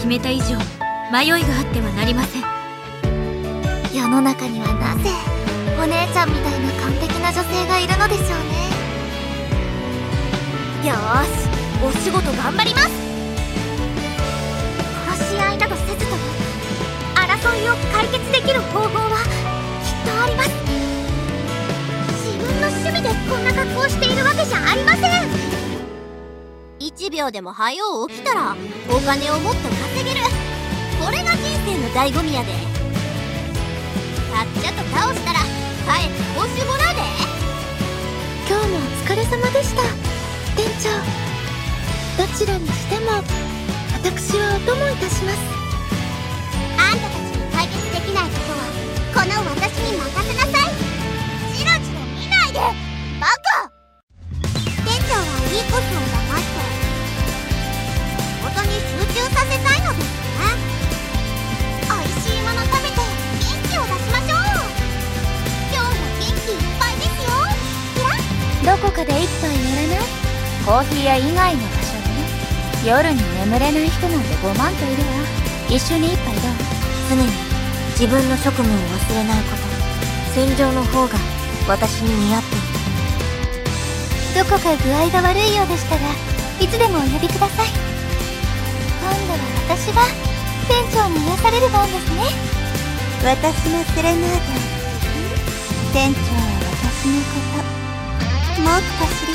決めた以上迷いがあってはなりません。 世の中にはなぜお姉ちゃんみたいな完璧な女性がいるのでしょうね。よーし、お仕事頑張ります。殺し合いなどせずとも争いを解決できる方法はきっとあります。自分の趣味でこんな格好しているわけじゃありません。1秒でも早う起きたらお金をもっと稼げる。これが人生の醍醐味やで。さっちゃと倒したら帰って報酬もらうで。今日もお疲れ様でした店長。どちらにしても私はお供いたします。あんたたちに解決できないことはこの私に任せなさい。チラチラ見ないでバカ。店長はいいコスを騙して仕事に集中させたいのですね。おいしいもの食べて元気を出しましょう。今日も元気いっぱいですよ。 どこかで一杯やらない？コーヒー屋以外の場所でね。夜に眠れない人なんて5万といるわ。一緒に一杯どう？ 常に自分の職務を忘れないこと。戦場の方が私に似合っている。どこか具合が悪いようでしたがいつでもお呼びください。今度は私が店長に癒される番ですね。私のセレナーデを店長は私のこともっと知り